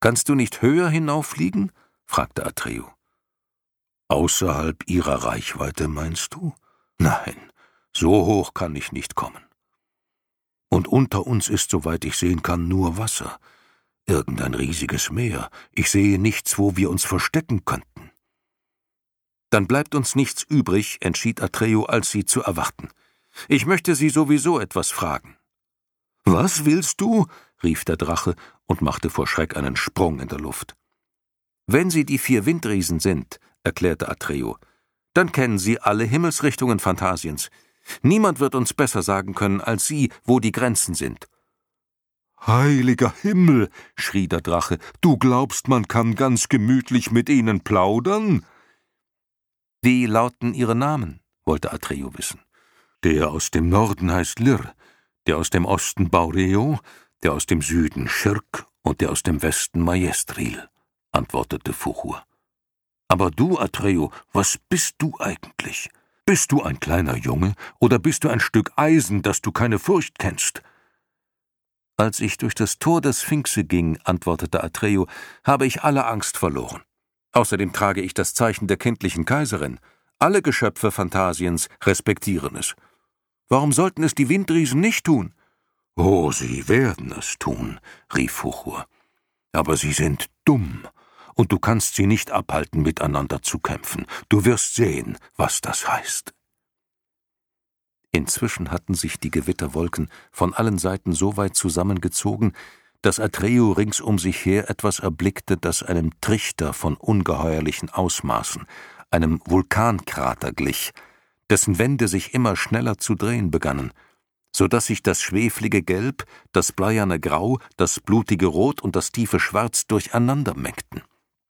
»Kannst du nicht höher hinauffliegen?« fragte Atreo. »Außerhalb ihrer Reichweite, meinst du? Nein, so hoch kann ich nicht kommen. Und unter uns ist, soweit ich sehen kann, nur Wasser. Irgendein riesiges Meer. Ich sehe nichts, wo wir uns verstecken könnten.« »Dann bleibt uns nichts übrig«, entschied Atreo, »als sie zu erwarten. Ich möchte Sie sowieso etwas fragen.« »Was willst du?« rief der Drache und machte vor Schreck einen Sprung in der Luft. »Wenn Sie die 4 Windriesen sind«, erklärte Atreo, »dann kennen Sie alle Himmelsrichtungen Phantasiens. Niemand wird uns besser sagen können als Sie, wo die Grenzen sind.« »Heiliger Himmel«, schrie der Drache, »du glaubst, man kann ganz gemütlich mit ihnen plaudern?« »Wie lauten Ihre Namen?« wollte Atreo wissen. »Der aus dem Norden heißt Lir, der aus dem Osten Baureo, der aus dem Süden Schirk und der aus dem Westen Majestril«, antwortete Fuchur. »Aber du, Atreo, was bist du eigentlich? Bist du ein kleiner Junge, oder bist du ein Stück Eisen, das du keine Furcht kennst?« »Als ich durch das Tor der Sphinxe ging«, antwortete Atreo, »habe ich alle Angst verloren. Außerdem trage ich das Zeichen der kindlichen Kaiserin. Alle Geschöpfe Phantasiens respektieren es. Warum sollten es die Windriesen nicht tun?« »Oh, sie werden es tun«, rief Fuchur. »Aber sie sind dumm, und du kannst sie nicht abhalten, miteinander zu kämpfen. Du wirst sehen, was das heißt.« Inzwischen hatten sich die Gewitterwolken von allen Seiten so weit zusammengezogen, dass Atreo rings um sich her etwas erblickte, das einem Trichter von ungeheuerlichen Ausmaßen, einem Vulkankrater glich, dessen Wände sich immer schneller zu drehen begannen, so dass sich das schweflige Gelb, das bleierne Grau, das blutige Rot und das tiefe Schwarz durcheinander mengten.